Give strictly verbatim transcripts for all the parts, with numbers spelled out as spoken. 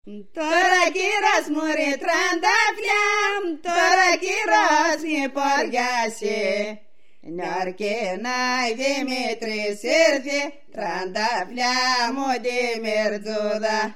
Tarakiras muri trandafliam, tarakiras mi porgasi. Narkinai Dimitri sirdi, trandafliam udi mirzuda.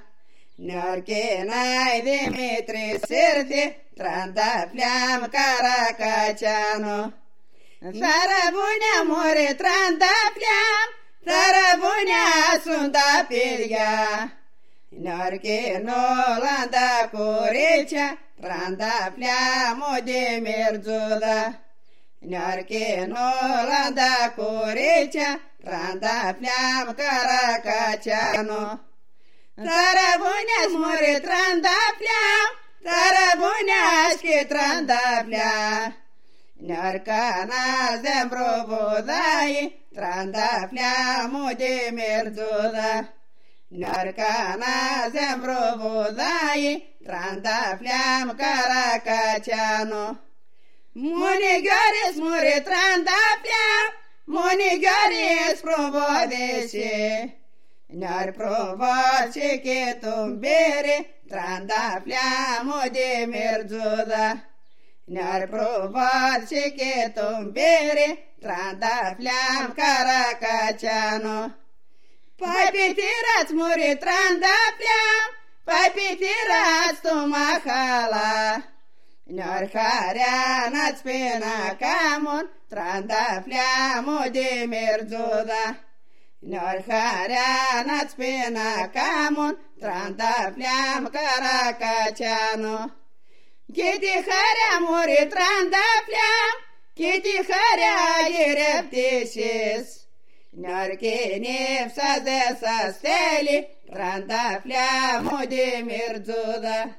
Narkinai Dimitri sirdi, trandafliam Caracachano. Tarabunia muri trandafliam, tarabunia sunda pilga. Narkino landa kuricha, trandafliamo di mirzuda. Narkino landa kuricha, trandafliam Caracachano. Tarabunia smuri trandafliam, tarabunia ski trandaflia. Narcana zembro budai, trandafliamo di mirzuda. Narcana zembro budai, trandafliam Caracachano. Munigaris muri trandafliam, munigaris probodesi. Nar provoci che tumbere, trandafliamo di mirzuda. Nar provoci che tumbere, trandafliam Caracachano. Papitirați muri trandafliam, papitirați tu mahala. Narharea n-ați pena camon, trandafliam de mirzuda. Narharea n-ați pena camon, trandafliam Caracachano. Chitiharea muri trandafliam, chitiharea direptisis. Narkini vsade sa steli, trandafliamo di mirzuda.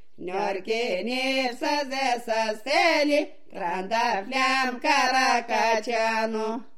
Narkini vsade sa steli, trandafliam Caracachano.